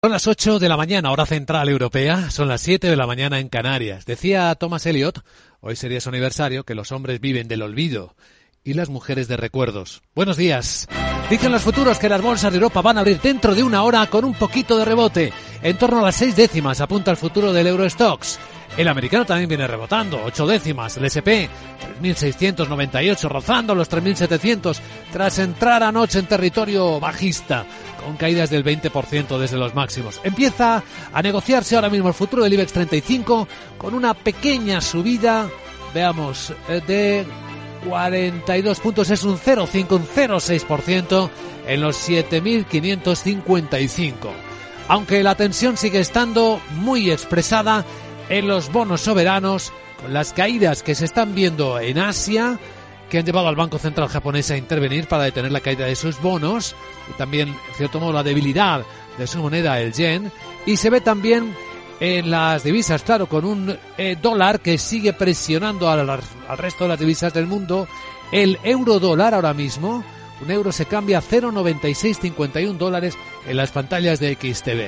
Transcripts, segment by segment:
Son las 8 de la mañana, hora central europea, son las 7 de la mañana en Canarias. Decía Thomas Elliot, hoy sería su aniversario, que los hombres viven del olvido y las mujeres de recuerdos. Buenos días. Dicen los futuros que las bolsas de Europa van a abrir dentro de una hora con un poquito de rebote. En torno a las 6 décimas apunta el futuro del Eurostoxx. El americano también viene rebotando, 8 décimas. El S&P, 3.698, rozando los 3.700, tras entrar anoche en territorio bajista, con caídas del 20% desde los máximos. Empieza a negociarse ahora mismo el futuro del IBEX 35 con una pequeña subida, veamos, de 42 puntos, es un 0,6% en los 7.555. Aunque la tensión sigue estando muy expresada en los bonos soberanos, con las caídas que se están viendo en Asia, que han llevado al Banco Central japonés a intervenir para detener la caída de sus bonos, y también, en cierto modo, la debilidad de su moneda, el yen, y se ve también en las divisas, claro, con un dólar que sigue presionando al resto de las divisas del mundo. El euro dólar ahora mismo, un euro se cambia a 0,9651 dólares en las pantallas de XTV.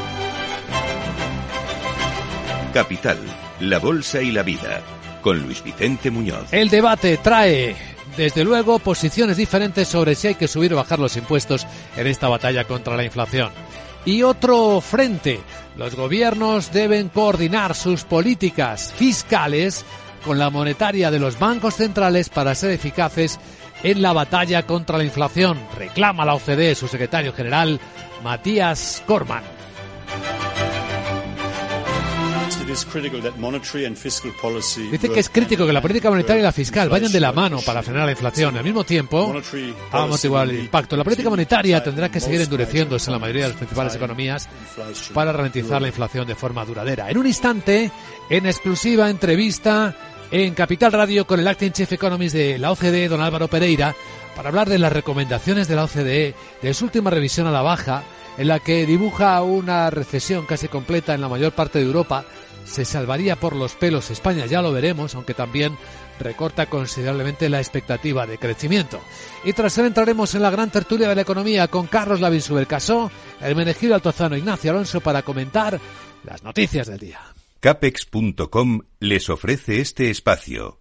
Capital, la bolsa y la vida, con Luis Vicente Muñoz. El debate trae, desde luego, posiciones diferentes sobre si hay que subir o bajar los impuestos en esta batalla contra la inflación. Y otro frente, los gobiernos deben coordinar sus políticas fiscales con la monetaria de los bancos centrales para ser eficaces en la batalla contra la inflación, reclama la OCDE su secretario general, Matthias Cormann. Dice que es crítico que la política monetaria y la fiscal vayan de la mano para frenar la inflación. Al mismo tiempo, ha amortiguado el impacto. La política monetaria tendrá que seguir endureciéndose en la mayoría de las principales economías para ralentizar la inflación de forma duradera. En un instante, en exclusiva entrevista en Capital Radio con el Acting Chief Economist de la OCDE, don Álvaro Pereira, para hablar de las recomendaciones de la OCDE, de su última revisión a la baja, en la que dibuja una recesión casi completa en la mayor parte de Europa. Se salvaría por los pelos España, ya lo veremos, aunque también recorta considerablemente la expectativa de crecimiento. Y tras él entraremos en la gran tertulia de la economía con Carlos Lavín Subercaseaux, Hermenegildo Altozano, Ignacio Alonso, para comentar las noticias del día. Capex.com les ofrece este espacio.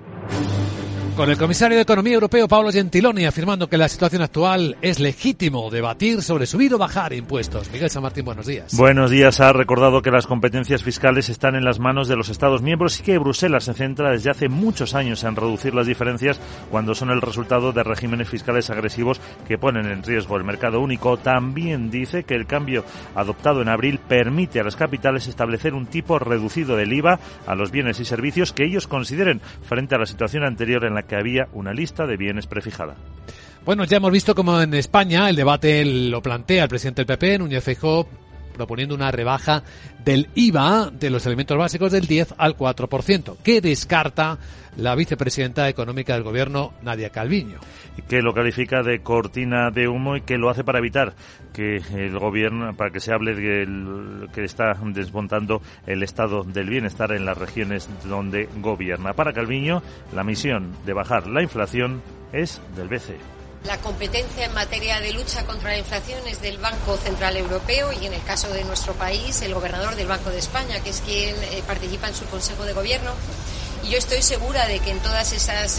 Con el comisario de Economía Europeo, Paolo Gentiloni, afirmando que la situación actual es legítimo debatir sobre subir o bajar impuestos. Miguel San Martín, buenos días. Buenos días. Ha recordado que las competencias fiscales están en las manos de los Estados miembros y que Bruselas se centra desde hace muchos años en reducir las diferencias cuando son el resultado de regímenes fiscales agresivos que ponen en riesgo el mercado único. También dice que el cambio adoptado en abril permite a las capitales establecer un tipo reducido del IVA a los bienes y servicios que ellos consideren frente a la situación anterior en la que había una lista de bienes prefijada. Bueno, ya hemos visto cómo en España el debate lo plantea el presidente del PP, Núñez Feijóo, proponiendo una rebaja del IVA de los alimentos básicos del 10 al 4%, que descarta la vicepresidenta económica del gobierno, Nadia Calviño. Que lo califica de cortina de humo y que lo hace para evitar que el gobierno, para que se hable de que está desmontando el estado del bienestar en las regiones donde gobierna. Para Calviño, la misión de bajar la inflación es del BCE. La competencia en materia de lucha contra la inflación es del Banco Central Europeo y, en el caso de nuestro país, el gobernador del Banco de España, que es quien participa en su Consejo de Gobierno. Y yo estoy segura de que en todas esas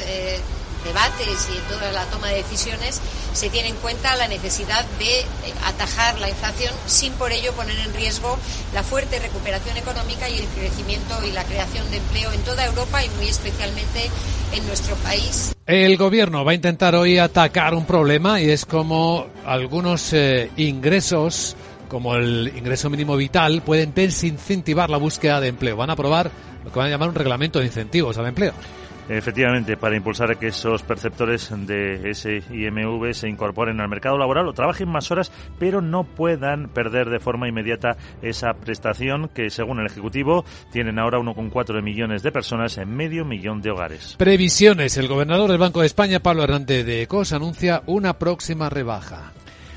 debates y en toda la toma de decisiones se tiene en cuenta la necesidad de atajar la inflación sin por ello poner en riesgo la fuerte recuperación económica y el crecimiento y la creación de empleo en toda Europa y muy especialmente en nuestro país. El gobierno va a intentar hoy atacar un problema y es como algunos ingresos, como el ingreso mínimo vital, pueden desincentivar la búsqueda de empleo. Van a aprobar lo que van a llamar un reglamento de incentivos al empleo. Efectivamente, para impulsar a que esos perceptores de ese IMV se incorporen al mercado laboral o trabajen más horas, pero no puedan perder de forma inmediata esa prestación que, según el Ejecutivo, tienen ahora 1,4 millones de personas en medio millón de hogares. Previsiones. El gobernador del Banco de España, Pablo Hernández de Ecos, anuncia una próxima rebaja.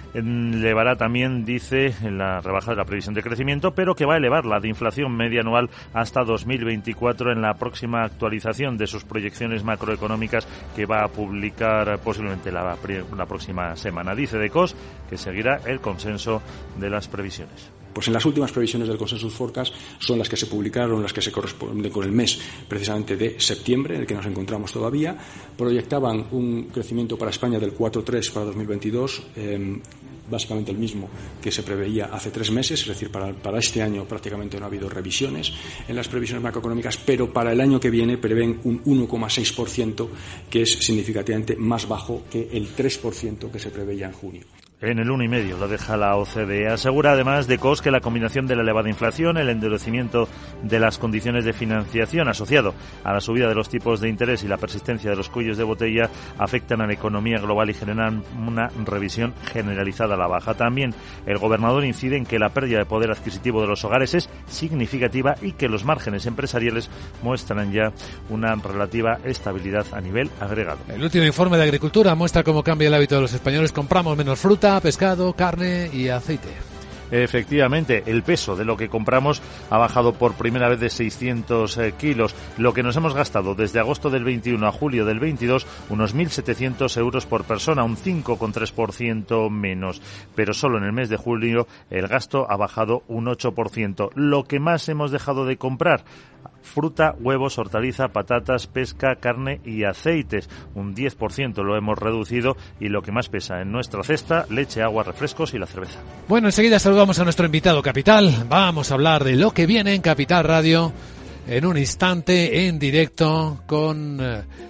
Elevará también, dice, la rebaja de la previsión de crecimiento, pero que va a elevar la de inflación media anual hasta 2024 en la próxima actualización de sus proyecciones macroeconómicas que va a publicar posiblemente la próxima semana. Dice Decos que seguirá el consenso de las previsiones. Pues en las últimas previsiones del Consensus Forecast son las que se publicaron, las que se corresponden con el mes precisamente de septiembre, en el que nos encontramos todavía, proyectaban un crecimiento para España del 4,3 para 2022, básicamente el mismo que se preveía hace 3 meses, es decir, para este año prácticamente no ha habido revisiones en las previsiones macroeconómicas, pero para el año que viene prevén un 1,6%, que es significativamente más bajo que el 3% que se preveía en junio. En el 1,5 lo deja la OCDE. Asegura además Decos que la combinación de la elevada inflación, el endurecimiento de las condiciones de financiación asociado a la subida de los tipos de interés y la persistencia de los cuellos de botella afectan a la economía global y generan una revisión generalizada a la baja. También el gobernador incide en que la pérdida de poder adquisitivo de los hogares es significativa y que los márgenes empresariales muestran ya una relativa estabilidad a nivel agregado. El último informe de Agricultura muestra cómo cambia el hábito de los españoles. Compramos menos fruta, pescado, carne y aceite. Efectivamente, el peso de lo que compramos ha bajado por primera vez de 600 kilos. Lo que nos hemos gastado desde agosto del 21 a julio del 22, unos 1.700 euros por persona, un 5,3% menos. Pero solo en el mes de julio el gasto ha bajado un 8%. Lo que más hemos dejado de comprar: fruta, huevos, hortaliza, patatas, pesca, carne y aceites. Un 10% lo hemos reducido y lo que más pesa en nuestra cesta: leche, agua, refrescos y la cerveza. Bueno, enseguida saludamos a nuestro invitado Capital. Vamos a hablar de lo que viene en Capital Radio en un instante, en directo, con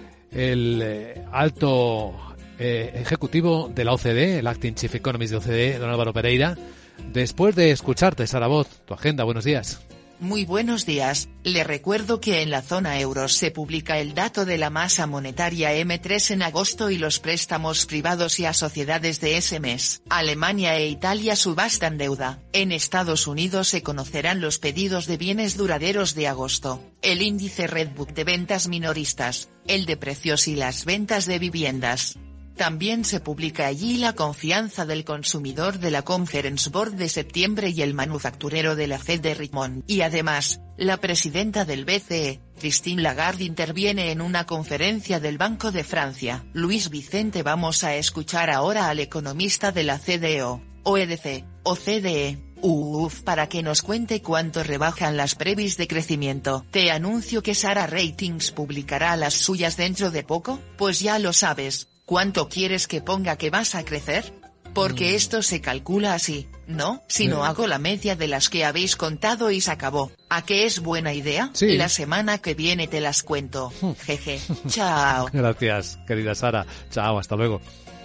el alto ejecutivo de la OCDE, el Acting Chief Economist de OCDE, don Álvaro Pereira. Después de escucharte, Sara Voz, tu agenda. Buenos días. Muy buenos días. Le recuerdo que en la zona euro se publica el dato de la masa monetaria M3 en agosto y los préstamos privados y a sociedades de ese mes. Alemania e Italia subastan deuda. En Estados Unidos se conocerán los pedidos de bienes duraderos de agosto, el índice Redbook de ventas minoristas, el de precios y las ventas de viviendas. También se publica allí la confianza del consumidor de la Conference Board de septiembre y el manufacturero de la Fed de Richmond. Y además, la presidenta del BCE, Christine Lagarde, interviene en una conferencia del Banco de Francia. Luis Vicente, vamos a escuchar ahora al economista de la CDO, OEDC, OCDE, para que nos cuente cuánto rebajan las previs de crecimiento. Te anuncio que Sara Ratings publicará las suyas dentro de poco, pues ya lo sabes. ¿Cuánto quieres que ponga que vas a crecer? Porque esto se calcula así, ¿no? Si no hago la media de las que habéis contado y se acabó. ¿A qué es buena idea? Sí. La semana que viene te las cuento. Jeje. Chao. Gracias, querida Sara. Chao, hasta luego.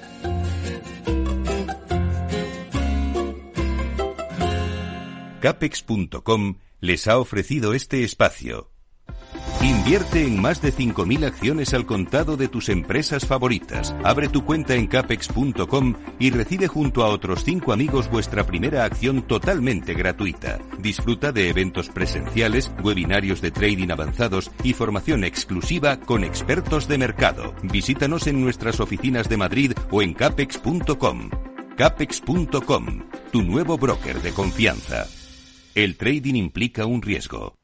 Capex.com les ha ofrecido este espacio. Invierte en más de 5.000 acciones al contado de tus empresas favoritas. Abre tu cuenta en Capex.com y recibe junto a otros 5 amigos vuestra primera acción totalmente gratuita. Disfruta de eventos presenciales, webinarios de trading avanzados y formación exclusiva con expertos de mercado. Visítanos en nuestras oficinas de Madrid o en Capex.com. Capex.com, tu nuevo broker de confianza. El trading implica un riesgo.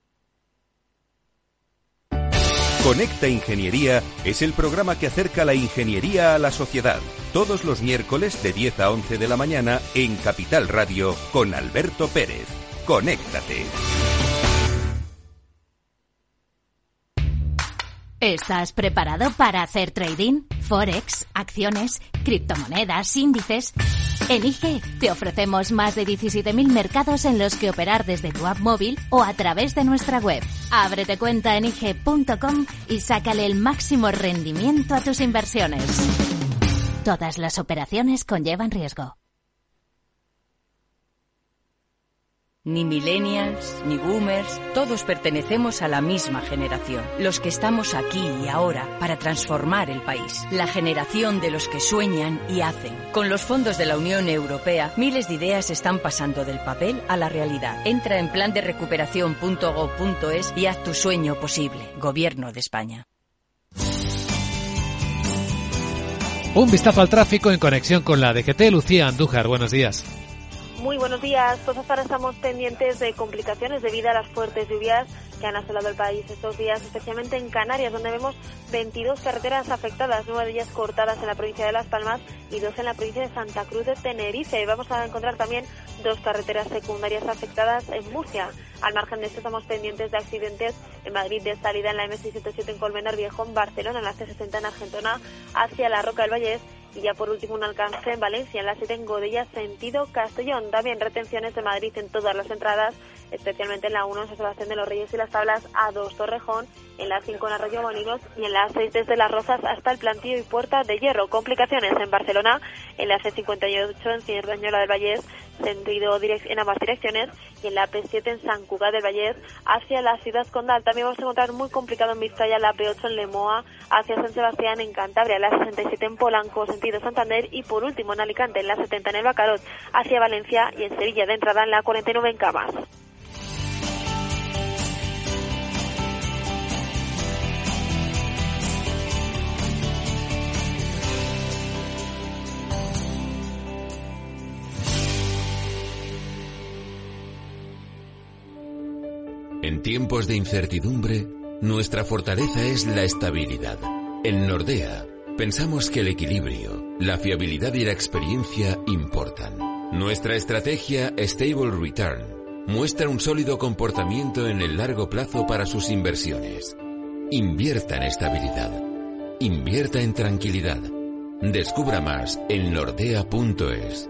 Conecta Ingeniería es el programa que acerca la ingeniería a la sociedad. Todos los miércoles de 10 a 11 de la mañana en Capital Radio con Alberto Pérez. Conéctate. ¿Estás preparado para hacer trading? Forex, acciones, criptomonedas, índices. En IGE te ofrecemos más de 17.000 mercados en los que operar desde tu app móvil o a través de nuestra web. Ábrete cuenta en IGE.com y sácale el máximo rendimiento a tus inversiones. Todas las operaciones conllevan riesgo. Ni millennials, ni boomers, todos pertenecemos a la misma generación. Los que estamos aquí y ahora para transformar el país. La generación de los que sueñan y hacen. Con los fondos de la Unión Europea, miles de ideas están pasando del papel a la realidad. Entra en planderecuperación.gov.es y haz tu sueño posible. Gobierno de España. Un vistazo al tráfico en conexión con la DGT. Lucía Andújar, buenos días. Muy buenos días. Pues hasta ahora estamos pendientes de complicaciones debido a las fuertes lluvias que han asolado el país estos días, especialmente en Canarias, donde vemos 22 carreteras afectadas, 9 de ellas cortadas en la provincia de Las Palmas y 2 en la provincia de Santa Cruz de Tenerife. Vamos a encontrar también 2 carreteras secundarias afectadas en Murcia. Al margen de esto, estamos pendientes de accidentes en Madrid de salida en la M607 en Colmenar Viejo, en Barcelona, en la C60 en Argentona, hacia la Roca del Vallés. Y ya por último un alcance en Valencia, en la 7 en Godella, sentido Castellón. También retenciones de Madrid en todas las entradas, especialmente en la 1 en San Sebastián de los Reyes y las Tablas, A2 Torrejón, en la 5 en Arroyo Molinos y en la 6 desde Las Rozas hasta el Plantío y Puerta de Hierro. Complicaciones en Barcelona, en la C58 en Cerdanyola del Vallés, sentido en ambas direcciones, y en la P7 en Sant Cugat del Vallès hacia la ciudad condal. También vamos a encontrar muy complicado en Vizcaya la P8 en Lemoa hacia San Sebastián en Cantabria, la 67 en Polanco sentido Santander y por último en Alicante en la 70 en el Bacarot hacia Valencia y en Sevilla de entrada en la 49 en Camas. En tiempos de incertidumbre, nuestra fortaleza es la estabilidad. En Nordea, pensamos que el equilibrio, la fiabilidad y la experiencia importan. Nuestra estrategia Stable Return muestra un sólido comportamiento en el largo plazo para sus inversiones. Invierta en estabilidad. Invierta en tranquilidad. Descubra más en nordea.es.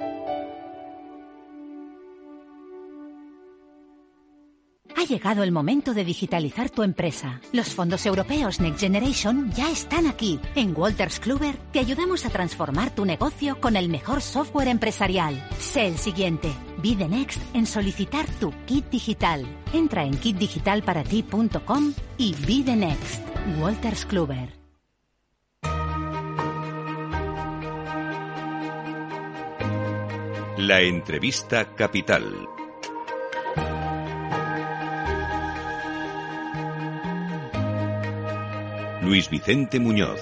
Ha llegado el momento de digitalizar tu empresa. Los fondos europeos Next Generation ya están aquí. En Wolters Kluwer te ayudamos a transformar tu negocio con el mejor software empresarial. Sé el siguiente. Be the next en solicitar tu kit digital. Entra en kitdigitalparati.com y be the next. Wolters Kluwer. La entrevista capital. Luis Vicente Muñoz.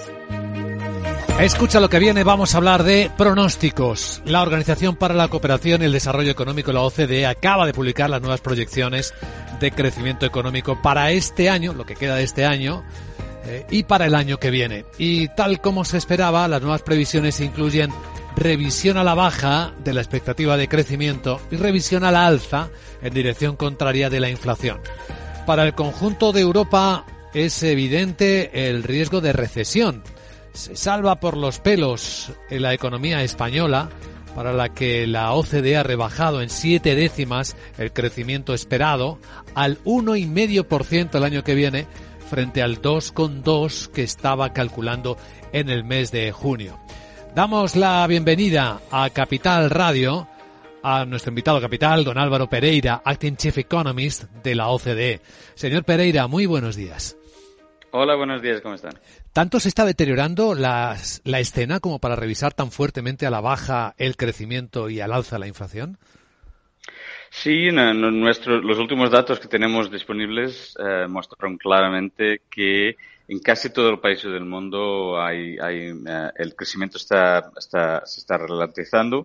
Escucha lo que viene, vamos a hablar de pronósticos. La Organización para la Cooperación y el Desarrollo Económico, la OCDE, acaba de publicar las nuevas proyecciones de crecimiento económico para este año, lo que queda de este año, y para el año que viene. Y tal como se esperaba, las nuevas previsiones incluyen revisión a la baja de la expectativa de crecimiento y revisión a la alza en dirección contraria de la inflación. Para el conjunto de Europa es evidente el riesgo de recesión. Se salva por los pelos en la economía española, para la que la OCDE ha rebajado en 7 décimas el crecimiento esperado al 1,5% el año que viene, frente al 2,2% que estaba calculando en el mes de junio. Damos la bienvenida a Capital Radio a nuestro invitado capital, don Álvaro Pereira, Acting Chief Economist de la OCDE. Señor Pereira, muy buenos días. Hola, buenos días, ¿cómo están? ¿Tanto se está deteriorando la escena como para revisar tan fuertemente a la baja el crecimiento y al alza la inflación? Sí, los últimos datos que tenemos disponibles muestran claramente que en casi todos los países del mundo el crecimiento se está ralentizando.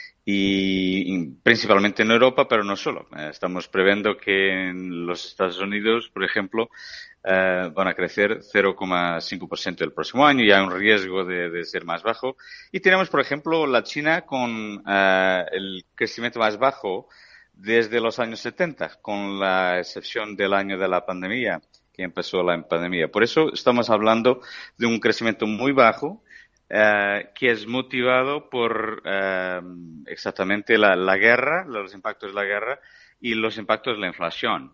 Y principalmente en Europa, pero no solo. Estamos previendo que en los Estados Unidos, por ejemplo, van a crecer 0,5% el próximo año y hay un riesgo de ser más bajo. Y tenemos, por ejemplo, la China con el crecimiento más bajo desde los años 70, con la excepción del año de la pandemia, que empezó la pandemia. Por eso estamos hablando de un crecimiento muy bajo, que es motivado por exactamente la guerra, los impactos de la guerra y los impactos de la inflación.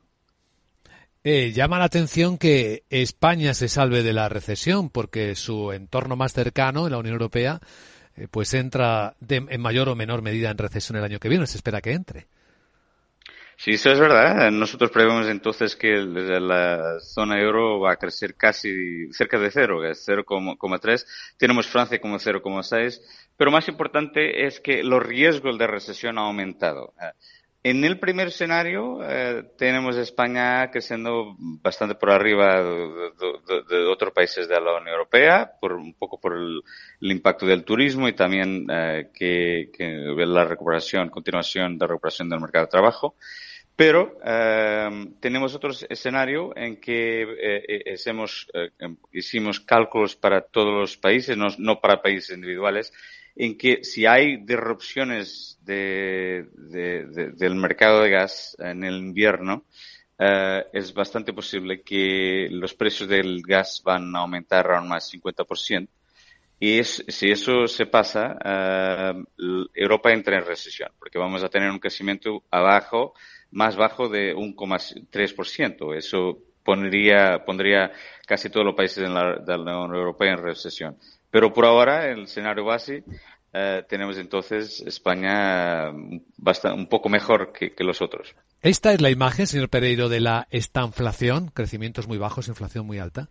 Llama la atención que España se salve de la recesión porque su entorno más cercano en la Unión Europea pues entra en mayor o menor medida en recesión el año que viene, se espera que entre. Sí, eso es verdad. Nosotros prevemos entonces que la zona euro va a crecer casi cerca de 0, que es 0,3. Tenemos Francia como 0,6. Pero más importante es que los riesgos de recesión han aumentado. En el primer escenario tenemos a España creciendo bastante por arriba de otros países de la Unión Europea, un poco por el impacto del turismo y también que la continuación de la recuperación del mercado de trabajo. Pero tenemos otro escenario en que hicimos cálculos para todos los países, no para países individuales, en que si hay disrupciones del mercado de gas en el invierno, es bastante posible que los precios del gas van a aumentar aún más 50%. Y si eso se pasa, Europa entra en recesión, porque vamos a tener un crecimiento más bajo de 1,3%. Eso pondría casi todos los países de la Unión Europea en recesión. Pero por ahora, el escenario base, tenemos entonces España un poco mejor que los otros. ¿Esta es la imagen, señor Pereiro, de la estanflación? Crecimientos muy bajos, inflación muy alta.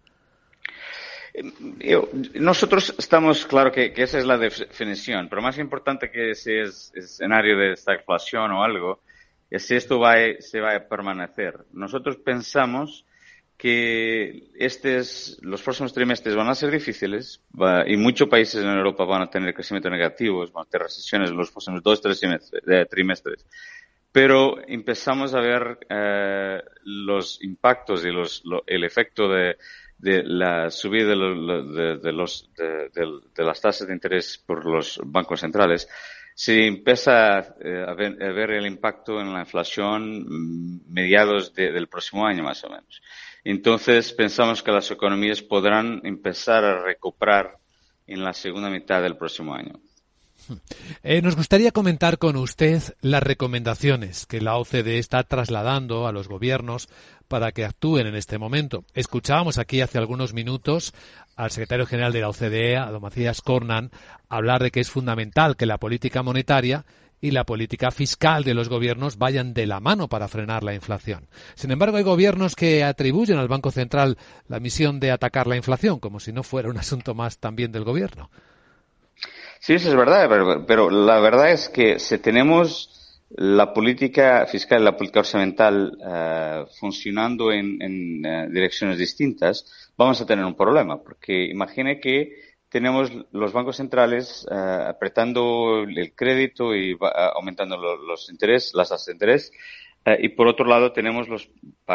Nosotros estamos claro que esa es la definición, pero más importante que ese escenario de estagflación o algo, es si esto se va a permanecer. Nosotros pensamos que los próximos trimestres van a ser difíciles y muchos países en Europa van a tener crecimiento negativos, van a tener recesiones en los próximos 2-3 trimestres. Pero empezamos a ver los impactos y el efecto de la subida de las tasas de interés por los bancos centrales. Se empieza a ver el impacto en la inflación mediados del próximo año, más o menos. Entonces, pensamos que las economías podrán empezar a recuperar en la segunda mitad del próximo año. Nos gustaría comentar con usted las recomendaciones que la OCDE está trasladando a los gobiernos para que actúen en este momento. Escuchábamos aquí hace algunos minutos al secretario general de la OCDE, a don Matthias Cormann, hablar de que es fundamental que la política monetaria y la política fiscal de los gobiernos vayan de la mano para frenar la inflación. Sin embargo, hay gobiernos que atribuyen al Banco Central la misión de atacar la inflación, como si no fuera un asunto más también del gobierno. Sí, eso es verdad, pero la verdad es que si tenemos la política fiscal y la política orçamental funcionando en direcciones distintas, vamos a tener un problema, porque imagine que tenemos los bancos centrales apretando el crédito y aumentando los intereses, las tasas de interés, y por otro lado tenemos los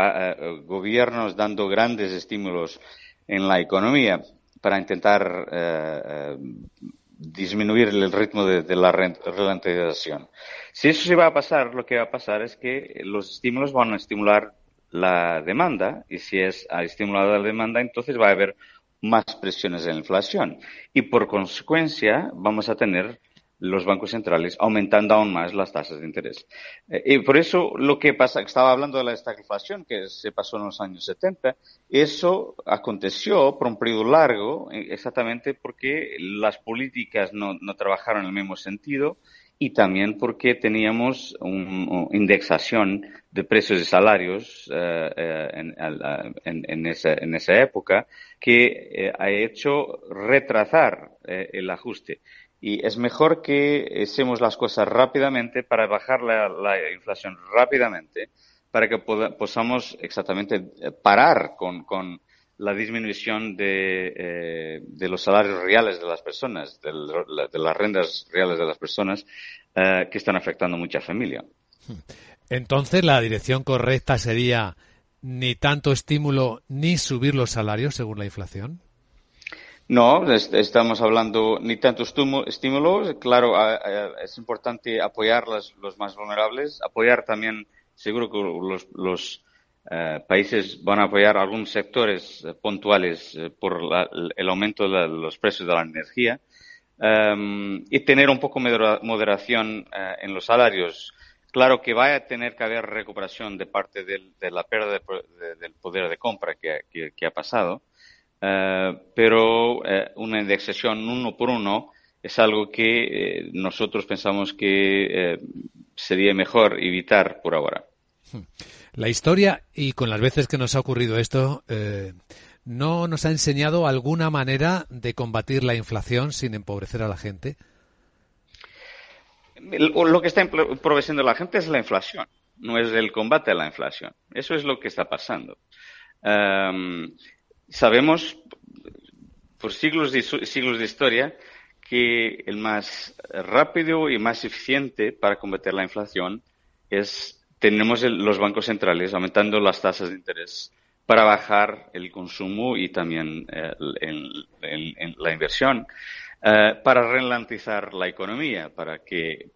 gobiernos dando grandes estímulos en la economía para intentar disminuir el ritmo de la ralentización. Si eso se va a pasar, lo que va a pasar es que los estímulos van a estimular la demanda, y si ha estimulado la demanda, entonces va a haber más presiones en la inflación. Y por consecuencia vamos a tener los bancos centrales aumentando aún más las tasas de interés. Y por eso lo que pasa, estaba hablando de la estagflación que se pasó en los años 70, eso aconteció por un periodo largo exactamente porque las políticas no trabajaron en el mismo sentido y también porque teníamos una indexación de precios y salarios en esa época que ha hecho retrasar el ajuste. Y es mejor que hacemos las cosas rápidamente para bajar la inflación rápidamente, para que podamos exactamente parar con la disminución de los salarios reales de las personas, de las rentas reales de las personas, que están afectando a mucha familia. Entonces, la dirección correcta sería ni tanto estímulo ni subir los salarios según la inflación. No, estamos hablando ni tanto estímulo. Claro, es importante apoyar los más vulnerables, apoyar también, seguro que los países van a apoyar algunos sectores puntuales por el aumento de los precios de la energía y tener un poco de moderación en los salarios. Claro que va a tener que haber recuperación de parte de la pérdida del poder de compra que ha pasado. Pero una indexación uno por uno es algo que nosotros pensamos que sería mejor evitar por ahora. La historia, y con las veces que nos ha ocurrido esto, ¿no nos ha enseñado alguna manera de combatir la inflación sin empobrecer a la gente? Lo que está proveyendo la gente es la inflación, no es el combate a la inflación. Eso es lo que está pasando. Sabemos por siglos de historia que el más rápido y más eficiente para combatir la inflación tenemos los bancos centrales aumentando las tasas de interés para bajar el consumo y también la inversión, para ralentizar la economía, para que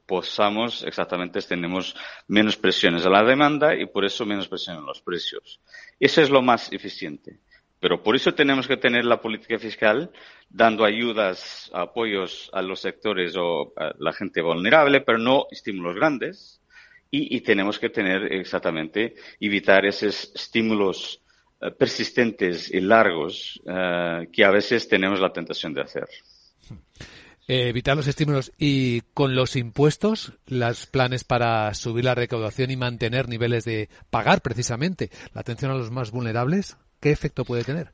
tenemos menos presiones a la demanda y por eso menos presión en los precios. Eso es lo más eficiente. Pero por eso tenemos que tener la política fiscal dando ayudas, apoyos a los sectores o a la gente vulnerable, pero no estímulos grandes. Y tenemos que evitar esos estímulos persistentes y largos que a veces tenemos la tentación de hacer. Evitar los estímulos. Y con los impuestos, los planes para subir la recaudación y mantener niveles de pagar precisamente la atención a los más vulnerables, ¿qué efecto puede tener?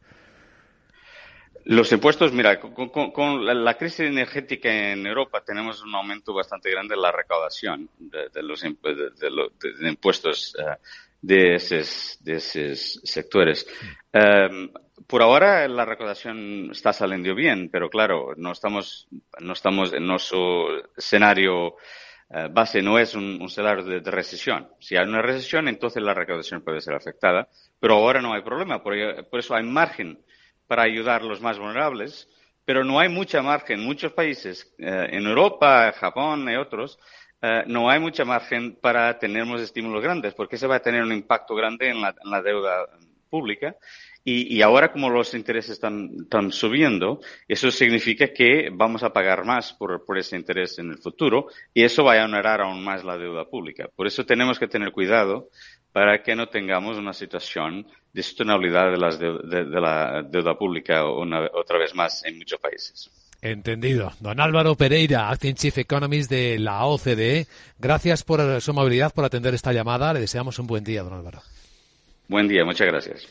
Los impuestos, mira, con la crisis energética en Europa tenemos un aumento bastante grande en la recaudación de los impuestos de esos sectores. Por ahora la recaudación está saliendo bien, pero claro, no estamos en nuestro escenario base, no es un escenario de recesión. Si hay una recesión, entonces la recaudación puede ser afectada, pero ahora no hay problema, por eso hay margen para ayudar a los más vulnerables, pero no hay mucha margen. En muchos países, en Europa, Japón y otros, no hay mucha margen para tener unos estímulos grandes, porque eso va a tener un impacto grande en la deuda pública. Y ahora, como los intereses están subiendo, eso significa que vamos a pagar más por ese interés en el futuro, y eso va a onerar aún más la deuda pública. Por eso tenemos que tener cuidado para que no tengamos una situación de sostenibilidad de la deuda pública otra vez más en muchos países. Entendido. Don Álvaro Pereira, Acting Chief Economist de la OCDE, gracias por su amabilidad, por atender esta llamada. Le deseamos un buen día, don Álvaro. Buen día, muchas gracias.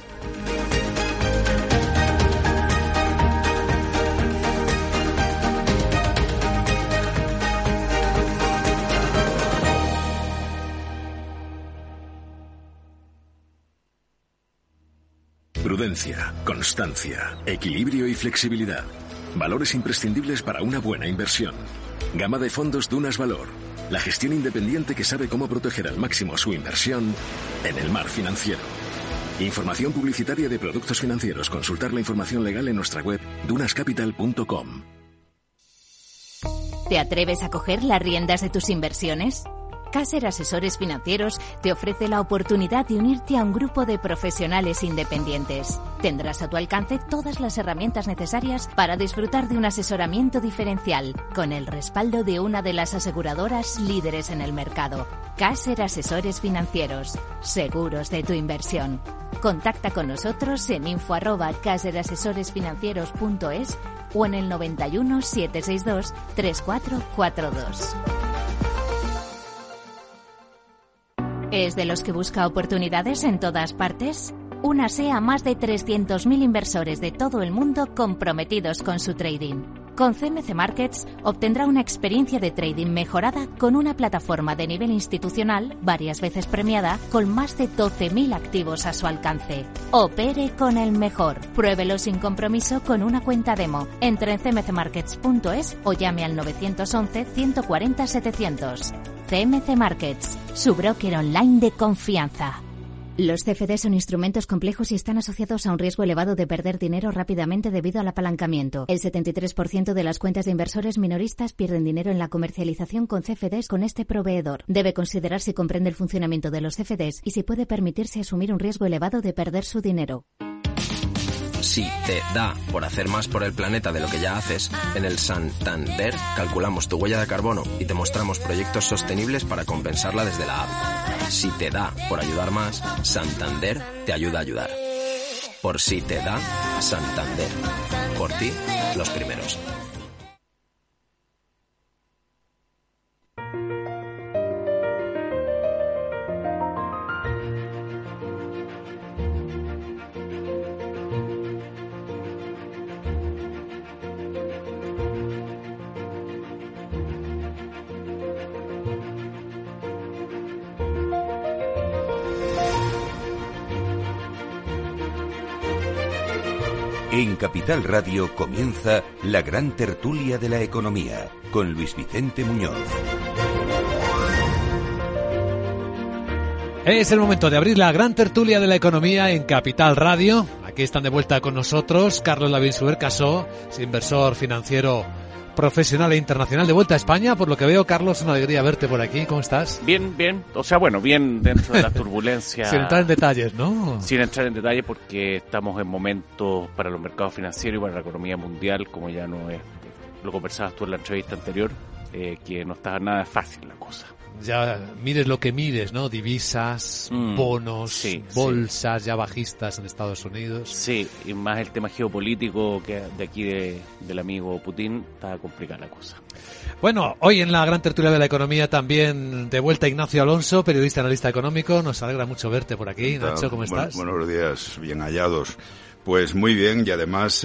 Prudencia, constancia, equilibrio y flexibilidad. Valores imprescindibles para una buena inversión. Gama de fondos Dunas Valor. La gestión independiente que sabe cómo proteger al máximo su inversión en el mar financiero. Información publicitaria de productos financieros. Consultar la información legal en nuestra web dunascapital.com. ¿Te atreves a coger las riendas de tus inversiones? Caser Asesores Financieros te ofrece la oportunidad de unirte a un grupo de profesionales independientes. Tendrás a tu alcance todas las herramientas necesarias para disfrutar de un asesoramiento diferencial, con el respaldo de una de las aseguradoras líderes en el mercado. Caser Asesores Financieros, seguros de tu inversión. Contacta con nosotros en info@caserasesoresfinancieros.es o en el 91 762 3442. ¿Es de los que busca oportunidades en todas partes? Únase a más de 300.000 inversores de todo el mundo comprometidos con su trading. Con CMC Markets obtendrá una experiencia de trading mejorada con una plataforma de nivel institucional, varias veces premiada, con más de 12.000 activos a su alcance. Opere con el mejor. Pruébelo sin compromiso con una cuenta demo. Entre en cmcmarkets.es o llame al 911 140 700. CMC Markets, su broker online de confianza. Los CFD son instrumentos complejos y están asociados a un riesgo elevado de perder dinero rápidamente debido al apalancamiento. El 73% de las cuentas de inversores minoristas pierden dinero en la comercialización con CFDs con este proveedor. Debe considerar si comprende el funcionamiento de los CFDs y si puede permitirse asumir un riesgo elevado de perder su dinero. Si te da por hacer más por el planeta de lo que ya haces, en el Santander calculamos tu huella de carbono y te mostramos proyectos sostenibles para compensarla desde la app. Si te da por ayudar más, Santander te ayuda a ayudar. Por si te da, Santander. Por ti, los primeros. En Capital Radio comienza la gran tertulia de la economía con Luis Vicente Muñoz. Es el momento de abrir la gran tertulia de la economía en Capital Radio. Aquí están de vuelta con nosotros Carlos Lavín-Subercasó, inversor financiero profesional e internacional, de vuelta a España. Por lo que veo, Carlos, una alegría verte por aquí. ¿Cómo estás? Bien, bien. O sea, bueno, bien dentro de la turbulencia. Sin entrar en detalles, ¿no? Sin entrar en detalles, porque estamos en momentos para los mercados financieros y para la economía mundial, como ya no es, lo conversabas tú en la entrevista anterior, que no está nada fácil la cosa. Ya mires lo que mires, ¿no? Divisas, bonos, sí, bolsas ya bajistas en Estados Unidos. Sí, y más el tema geopolítico que de aquí del amigo Putin, está complicada la cosa. Bueno, hoy en la gran tertulia de la economía también de vuelta Ignacio Alonso, periodista y analista económico. Nos alegra mucho verte por aquí. Nacho, ¿cómo estás? Buenos días, bien hallados. Pues muy bien, y además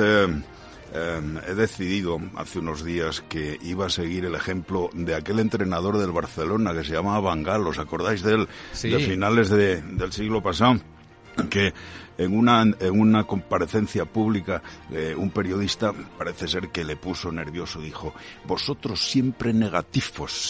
he decidido hace unos días que iba a seguir el ejemplo de aquel entrenador del Barcelona que se llamaba Van Gaal. ¿Os acordáis de él? Sí. De finales del siglo pasado, que en una comparecencia pública un periodista parece ser que le puso nervioso, dijo: vosotros siempre negativos,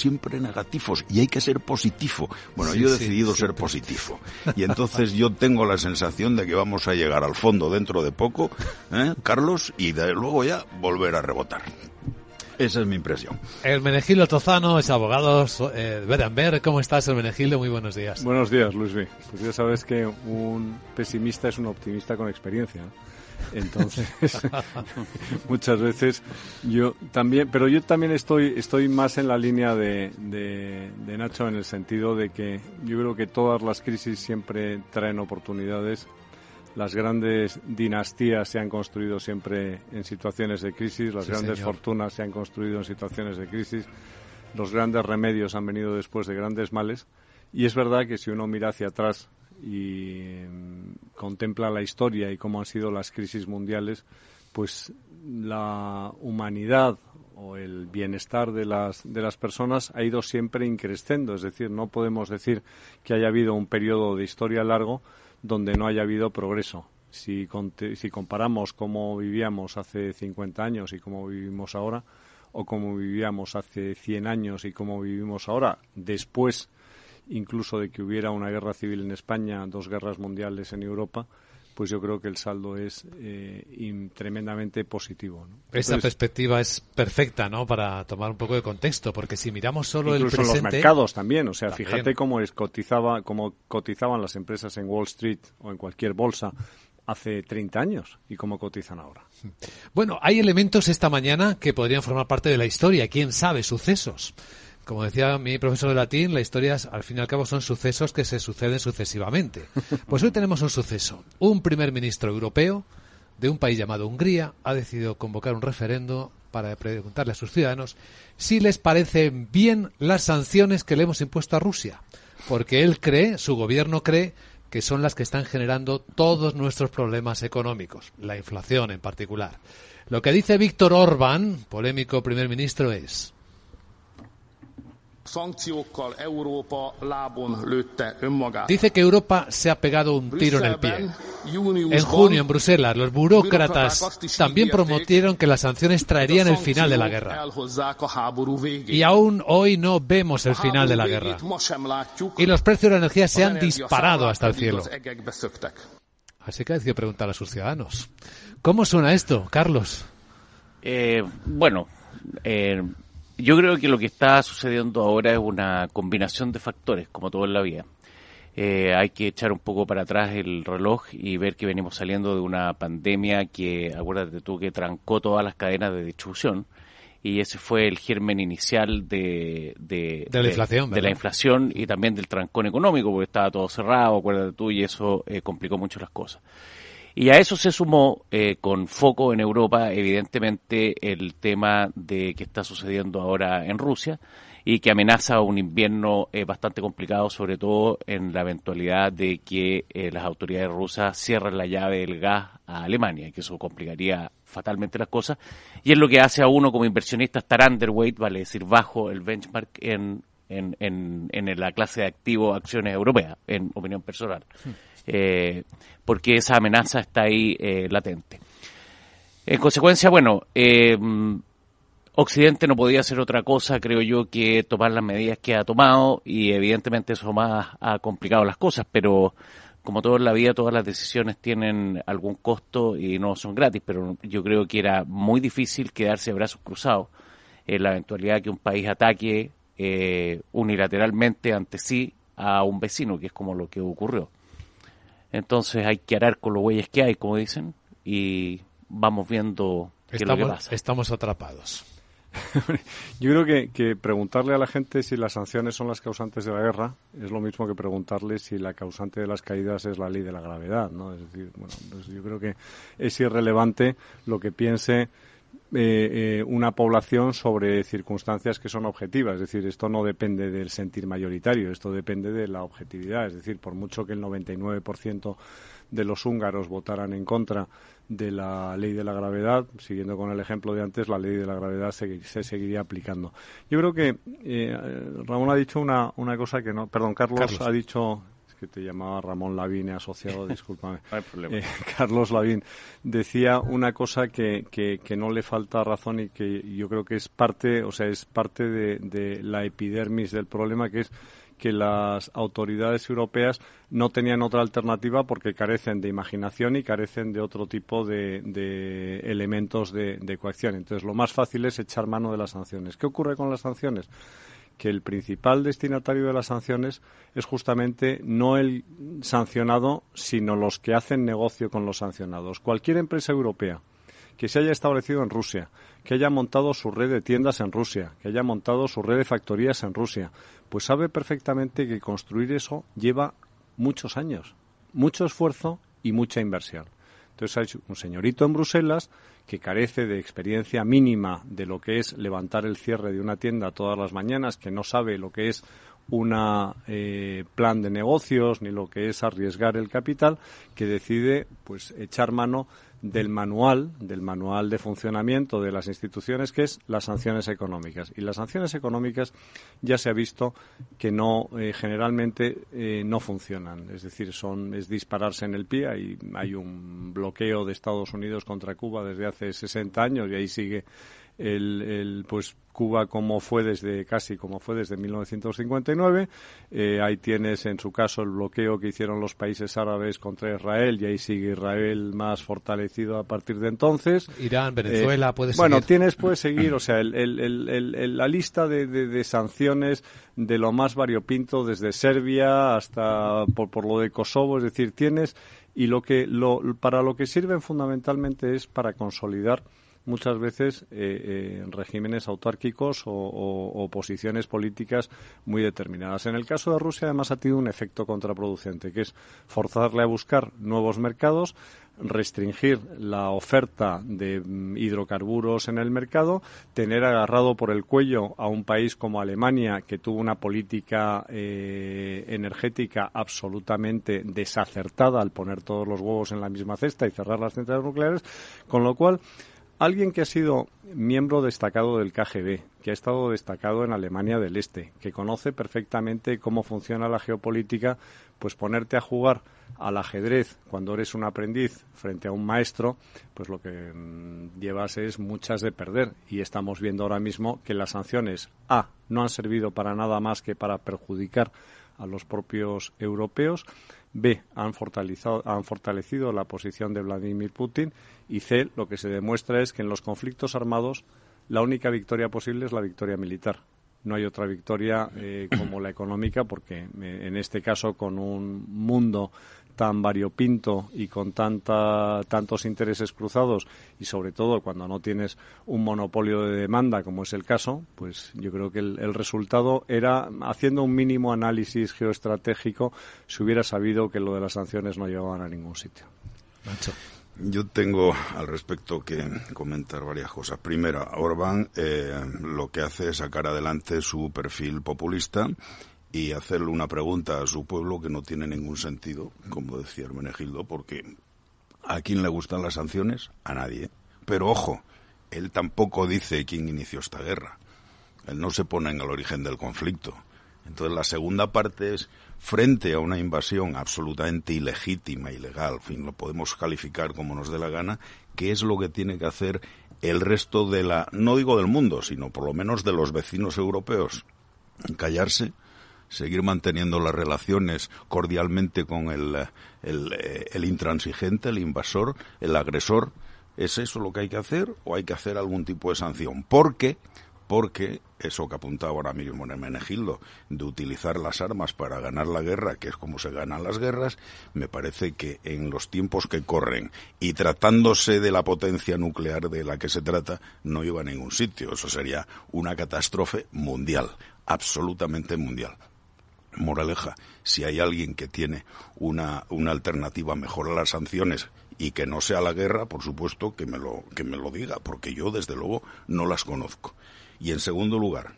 y hay que ser positivo. Bueno, sí, yo he decidido ser positivo, y entonces yo tengo la sensación de que vamos a llegar al fondo dentro de poco, Carlos, y de luego ya volver a rebotar. Esa es mi impresión. Hermenegildo Tozano es abogado Berenberg. ¿Cómo estás, Hermenegildo? Muy buenos días. Buenos días, Luismi. Pues ya sabes que un pesimista es un optimista con experiencia, ¿no? Entonces, muchas veces yo también estoy más en la línea de Nacho, en el sentido de que yo creo que todas las crisis siempre traen oportunidades. Las grandes dinastías se han construido siempre en situaciones de crisis, las grandes fortunas se han construido en situaciones de crisis, los grandes remedios han venido después de grandes males, y es verdad que si uno mira hacia atrás y contempla la historia y cómo han sido las crisis mundiales, pues la humanidad o el bienestar de las personas ha ido siempre increciendo. Es decir, no podemos decir que haya habido un periodo de historia largo donde no haya habido progreso. Si comparamos cómo vivíamos hace 50 años y cómo vivimos ahora, o cómo vivíamos hace 100 años y cómo vivimos ahora, después incluso de que hubiera una guerra civil en España, 2 guerras mundiales en Europa, pues yo creo que el saldo es tremendamente positivo, ¿no? Esa perspectiva es perfecta, ¿no?, para tomar un poco de contexto, porque si miramos solo el presente... Incluso en los mercados también, o sea, también. Fíjate cómo cotizaban las empresas en Wall Street o en cualquier bolsa hace 30 años y cómo cotizan ahora. Bueno, hay elementos esta mañana que podrían formar parte de la historia, quién sabe, sucesos. Como decía mi profesor de latín, la historia, al fin y al cabo, son sucesos que se suceden sucesivamente. Pues hoy tenemos un suceso. Un primer ministro europeo de un país llamado Hungría ha decidido convocar un referendo para preguntarle a sus ciudadanos si les parecen bien las sanciones que le hemos impuesto a Rusia. Porque él cree, su gobierno cree, que son las que están generando todos nuestros problemas económicos, la inflación en particular. Lo que dice Viktor Orbán, polémico primer ministro, es: dice que Europa se ha pegado un tiro en el pie. En junio, en Bruselas, los burócratas también prometieron que las sanciones traerían el final de la guerra. Y aún hoy no vemos el final de la guerra. Y los precios de la energía se han disparado hasta el cielo. Así que hay que preguntar a sus ciudadanos. ¿Cómo suena esto, Carlos? Yo creo que lo que está sucediendo ahora es una combinación de factores, como todo en la vida. Hay que echar un poco para atrás el reloj y ver que venimos saliendo de una pandemia que, acuérdate tú, que trancó todas las cadenas de distribución, y ese fue el germen inicial de la inflación y también del trancón económico, porque estaba todo cerrado, acuérdate tú, y eso complicó mucho las cosas. Y a eso se sumó, con foco en Europa, evidentemente, el tema de que está sucediendo ahora en Rusia y que amenaza un invierno bastante complicado, sobre todo en la eventualidad de que las autoridades rusas cierren la llave del gas a Alemania, que eso complicaría fatalmente las cosas. Y es lo que hace a uno como inversionista estar underweight, vale decir, bajo el benchmark en la clase de activos acciones europeas, en opinión personal. Porque esa amenaza está ahí latente. En consecuencia, Occidente no podía hacer otra cosa, creo yo, que tomar las medidas que ha tomado, y evidentemente eso más ha complicado las cosas, pero como todo en la vida, todas las decisiones tienen algún costo y no son gratis, pero yo creo que era muy difícil quedarse de brazos cruzados en la eventualidad que un país ataque unilateralmente ante sí a un vecino, que es como lo que ocurrió. Entonces hay que arar con los bueyes que hay, como dicen, y vamos viendo qué es lo que pasa. Estamos atrapados. Yo creo que preguntarle a la gente si las sanciones son las causantes de la guerra es lo mismo que preguntarle si la causante de las caídas es la ley de la gravedad, ¿no? Es decir, pues yo creo que es irrelevante lo que piense una población sobre circunstancias que son objetivas. Es decir, esto no depende del sentir mayoritario, esto depende de la objetividad. Es decir, por mucho que el 99% de los húngaros votaran en contra de la ley de la gravedad, siguiendo con el ejemplo de antes, la ley de la gravedad se seguiría aplicando. Yo creo que Ramón ha dicho una cosa que no... Perdón, Carlos ha dicho... que te llamaba Ramón Lavín asociado, discúlpame. No hay problema. Carlos Lavín decía una cosa que no le falta razón y que yo creo que es parte de la epidermis del problema, que es que las autoridades europeas no tenían otra alternativa porque carecen de imaginación y carecen de otro tipo de elementos de coacción. Entonces, lo más fácil es echar mano de las sanciones. ¿Qué ocurre con las sanciones? Que el principal destinatario de las sanciones es justamente no el sancionado, sino los que hacen negocio con los sancionados. Cualquier empresa europea que se haya establecido en Rusia, que haya montado su red de tiendas en Rusia, que haya montado su red de factorías en Rusia, pues sabe perfectamente que construir eso lleva muchos años, mucho esfuerzo y mucha inversión. Entonces hay un señorito en Bruselas que carece de experiencia mínima de lo que es levantar el cierre de una tienda todas las mañanas, que no sabe lo que es una plan de negocios ni lo que es arriesgar el capital, que decide pues echar mano del manual de funcionamiento de las instituciones, que es las sanciones económicas. Y las sanciones económicas ya se ha visto que no generalmente no funcionan. Es decir, es dispararse en el pie. Hay un bloqueo de Estados Unidos contra Cuba desde hace 60 años y ahí sigue pues Cuba como fue desde 1959. Ahí tienes en su caso el bloqueo que hicieron los países árabes contra Israel y ahí sigue Israel más fortalecido a partir de entonces. Irán, Venezuela, puedes seguir, o sea, la lista de sanciones de lo más variopinto desde Serbia hasta por lo de Kosovo, es decir, tienes, y para lo que sirven fundamentalmente es para consolidar muchas veces regímenes autárquicos o posiciones políticas muy determinadas. En el caso de Rusia, además, ha tenido un efecto contraproducente, que es forzarle a buscar nuevos mercados, restringir la oferta de hidrocarburos en el mercado, tener agarrado por el cuello a un país como Alemania, que tuvo una política energética absolutamente desacertada al poner todos los huevos en la misma cesta y cerrar las centrales nucleares, con lo cual alguien que ha sido miembro destacado del KGB, que ha estado destacado en Alemania del Este, que conoce perfectamente cómo funciona la geopolítica, pues ponerte a jugar al ajedrez cuando eres un aprendiz frente a un maestro, pues lo que llevas es muchas de perder. Y estamos viendo ahora mismo que las sanciones no han servido para nada más que para perjudicar a los propios europeos, B, han fortalecido la posición de Vladimir Putin, y C, lo que se demuestra es que en los conflictos armados la única victoria posible es la victoria militar. No hay otra victoria como la económica, porque en este caso, con un mundo tan variopinto y con tantos intereses cruzados, y sobre todo cuando no tienes un monopolio de demanda, como es el caso, pues yo creo que el resultado era, haciendo un mínimo análisis geoestratégico, se hubiera sabido que lo de las sanciones no llevaban a ningún sitio. Nacho. Yo tengo al respecto que comentar varias cosas. Primero, Orbán lo que hace es sacar adelante su perfil populista y hacerle una pregunta a su pueblo que no tiene ningún sentido, como decía Hermenegildo, porque ¿a quién le gustan las sanciones? A nadie. Pero ojo, él tampoco dice quién inició esta guerra. Él no se pone en el origen del conflicto. Entonces la segunda parte es, frente a una invasión absolutamente ilegítima, ilegal, en fin, lo podemos calificar como nos dé la gana, ¿qué es lo que tiene que hacer el resto de no digo del mundo, sino por lo menos de los vecinos europeos? Callarse, seguir manteniendo las relaciones cordialmente con el intransigente, el invasor, el agresor. ¿Es eso lo que hay que hacer o hay que hacer algún tipo de sanción? Porque eso que apuntaba ahora mismo Hermenegildo, de utilizar las armas para ganar la guerra, que es como se ganan las guerras, me parece que en los tiempos que corren y tratándose de la potencia nuclear de la que se trata, no iba a ningún sitio. Eso sería una catástrofe mundial, absolutamente mundial. Moraleja, si hay alguien que tiene una alternativa mejor a las sanciones y que no sea la guerra, por supuesto que me lo diga, porque yo desde luego no las conozco. Y en segundo lugar,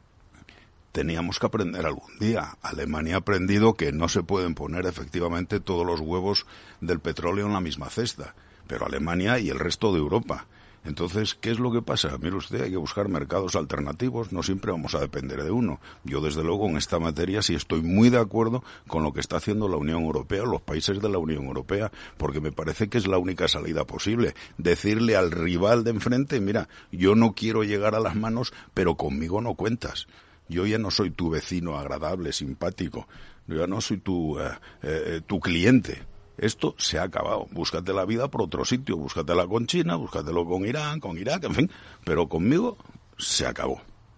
teníamos que aprender algún día. Alemania ha aprendido que no se pueden poner efectivamente todos los huevos del petróleo en la misma cesta, pero Alemania y el resto de Europa. Entonces, ¿qué es lo que pasa? Mire usted, hay que buscar mercados alternativos, no siempre vamos a depender de uno. Yo, desde luego, en esta materia sí estoy muy de acuerdo con lo que está haciendo la Unión Europea, los países de la Unión Europea, porque me parece que es la única salida posible. Decirle al rival de enfrente, mira, yo no quiero llegar a las manos, pero conmigo no cuentas. Yo ya no soy tu vecino agradable, simpático, yo ya no soy tu cliente. Esto se ha acabado. Búscate la vida por otro sitio, búscatela con China, búscatelo con Irán, con Irak, en fin, pero conmigo se acabó.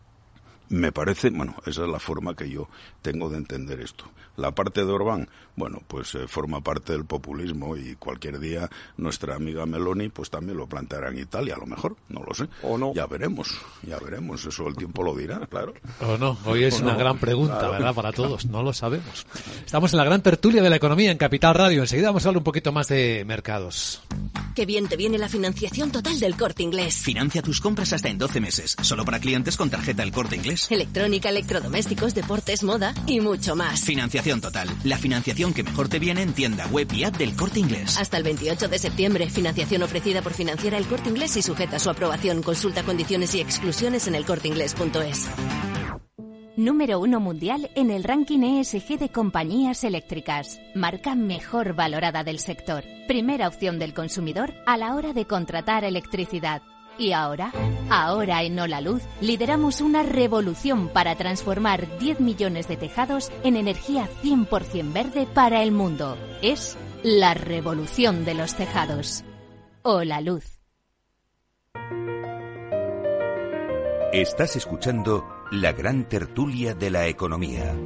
Me parece, esa es la forma que yo tengo de entender esto. La parte de Orbán, pues forma parte del populismo y cualquier día nuestra amiga Meloni pues también lo planteará en Italia, a lo mejor, no lo sé. O no. Ya veremos, eso el tiempo lo dirá, claro. O no, hoy es una gran pregunta, claro. ¿Verdad? Para todos, no lo sabemos. Estamos en la gran tertulia de la economía en Capital Radio, enseguida vamos a hablar un poquito más de mercados. Qué bien te viene la financiación total del Corte Inglés. Financia tus compras hasta en 12 meses, solo para clientes con tarjeta El Corte Inglés. Electrónica, electrodomésticos, deportes, moda y mucho más. Financiación total, la financiación que mejor te viene en tienda, web y app del Corte Inglés. Hasta el 28 de septiembre, financiación ofrecida por Financiera El Corte Inglés y sujeta a su aprobación. Consulta condiciones y exclusiones en elcorteinglés.es. Número 1 mundial en el ranking ESG de compañías eléctricas. Marca mejor valorada del sector. Primera opción del consumidor a la hora de contratar electricidad. Y ahora en Holaluz, lideramos una revolución para transformar 10 millones de tejados en energía 100% verde para el mundo. Es la revolución de los tejados. Holaluz. Estás escuchando la gran tertulia de la economía.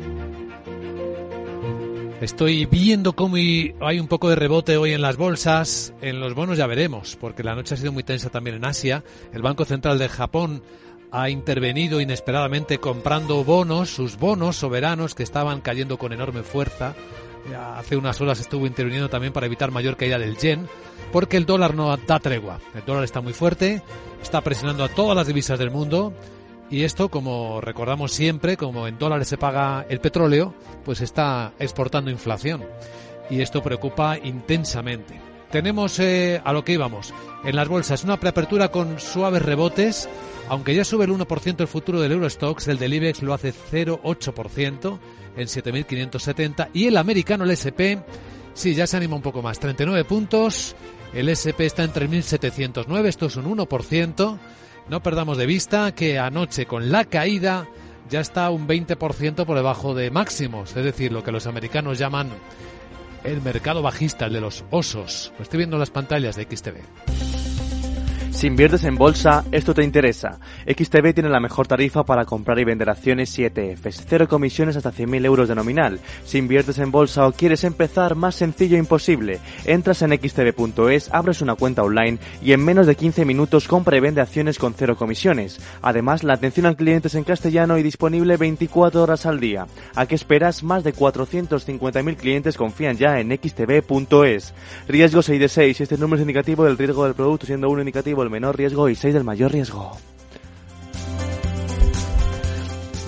Estoy viendo cómo hay un poco de rebote hoy en las bolsas. En los bonos ya veremos, porque la noche ha sido muy tensa también en Asia. El Banco Central de Japón ha intervenido inesperadamente comprando bonos, sus bonos soberanos que estaban cayendo con enorme fuerza. Hace unas horas estuvo interviniendo también para evitar mayor caída del yen, porque el dólar no da tregua. El dólar está muy fuerte, está presionando a todas las divisas del mundo. Y esto, como recordamos siempre, como en dólares se paga el petróleo, pues está exportando inflación. Y esto preocupa intensamente. Tenemos a lo que íbamos. En las bolsas una preapertura con suaves rebotes. Aunque ya sube el 1% el futuro del Eurostoxx, el del IBEX lo hace 0,8% en 7.570. Y el americano, el S&P, sí, ya se anima un poco más. 39 puntos. El S&P está en 3.709. Esto es un 1%. No perdamos de vista que anoche con la caída ya está un 20% por debajo de máximos, es decir, lo que los americanos llaman el mercado bajista, el de los osos. Lo estoy viendo en las pantallas de XTV. Si inviertes en bolsa, esto te interesa. XTB tiene la mejor tarifa para comprar y vender acciones y ETFs. 0 comisiones hasta 100.000 euros de nominal. Si inviertes en bolsa o quieres empezar, más sencillo imposible. Entras en xtb.es, abres una cuenta online y en menos de 15 minutos compra y vende acciones con 0 comisiones. Además, la atención al cliente es en castellano y disponible 24 horas al día. ¿A qué esperas? Más de 450.000 clientes confían ya en xtb.es. Riesgo 6 de 6. Este número es indicativo del riesgo del producto, siendo 1 indicativo el menor riesgo y 6 del mayor riesgo.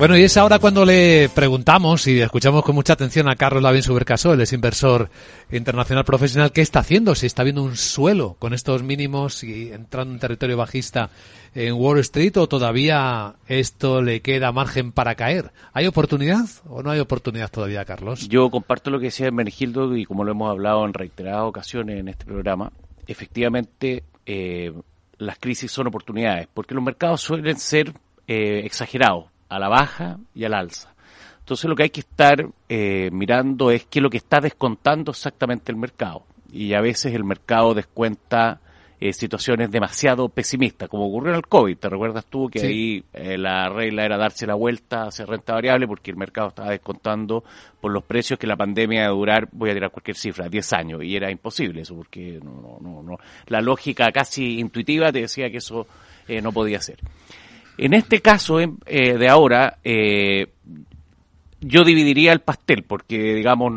Bueno, y es ahora cuando le preguntamos y escuchamos con mucha atención a Carlos Lavín Subercaseaux, él es inversor internacional profesional, ¿qué está haciendo? Si está viendo un suelo con estos mínimos y entrando en territorio bajista en Wall Street, o todavía esto le queda margen para caer. ¿Hay oportunidad o no hay oportunidad todavía, Carlos? Yo comparto lo que decía Hermenegildo, y como lo hemos hablado en reiteradas ocasiones en este programa, efectivamente las crisis son oportunidades, porque los mercados suelen ser exagerados, a la baja y al alza. Entonces lo que hay que estar mirando es qué es lo que está descontando exactamente el mercado. Y a veces el mercado descuenta situaciones demasiado pesimistas, como ocurrió en el COVID. ¿Te recuerdas tú que ahí la regla era darse la vuelta hacia renta variable porque el mercado estaba descontando por los precios que la pandemia iba a durar, voy a tirar cualquier cifra, 10 años, y era imposible eso porque no. La lógica casi intuitiva te decía que eso no podía ser. En este caso de ahora, yo dividiría el pastel porque, digamos,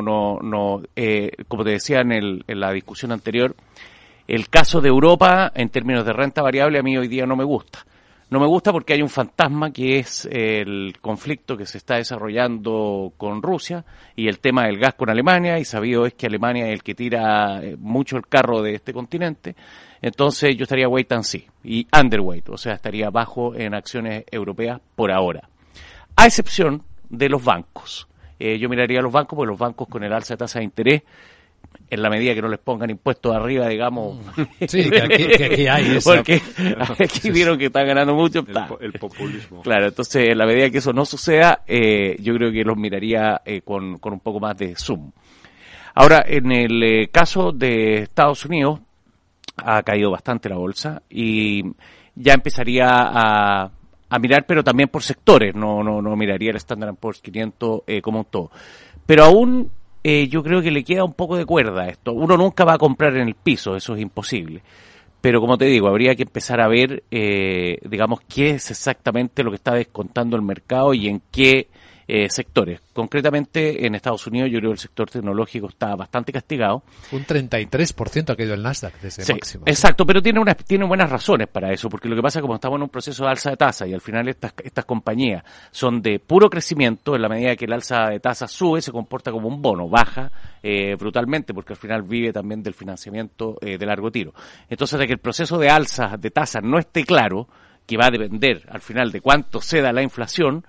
como te decía en la discusión anterior, el caso de Europa, en términos de renta variable, a mí hoy día no me gusta. No me gusta porque hay un fantasma que es el conflicto que se está desarrollando con Rusia y el tema del gas con Alemania, y sabido es que Alemania es el que tira mucho el carro de este continente. Entonces yo estaría wait and see y underweight, o sea, estaría bajo en acciones europeas por ahora. A excepción de los bancos. Yo miraría a los bancos porque los bancos con el alza de tasa de interés, en la medida que no les pongan impuestos arriba, digamos... Sí, que aquí hay eso. Porque aquí vieron que están ganando mucho. El populismo. Claro, entonces en la medida que eso no suceda, yo creo que los miraría con un poco más de zoom. Ahora, en el caso de Estados Unidos, ha caído bastante la bolsa y ya empezaría a mirar, pero también por sectores, no miraría el Standard & Poor's 500 como un todo. Pero aún... yo creo que le queda un poco de cuerda a esto. Uno nunca va a comprar en el piso, eso es imposible. Pero como te digo, habría que empezar a ver, digamos, qué es exactamente lo que está descontando el mercado y en qué sectores. Concretamente, en Estados Unidos, yo creo que el sector tecnológico está bastante castigado. Un 33% ha caído el Nasdaq desde máximo. Exacto, pero tiene buenas razones para eso, porque lo que pasa es que como estamos en un proceso de alza de tasa y al final estas compañías son de puro crecimiento, en la medida que el alza de tasa sube, se comporta como un bono, baja brutalmente, porque al final vive también del financiamiento de largo tiro. Entonces, de que el proceso de alza de tasa no esté claro, que va a depender al final de cuánto ceda la inflación,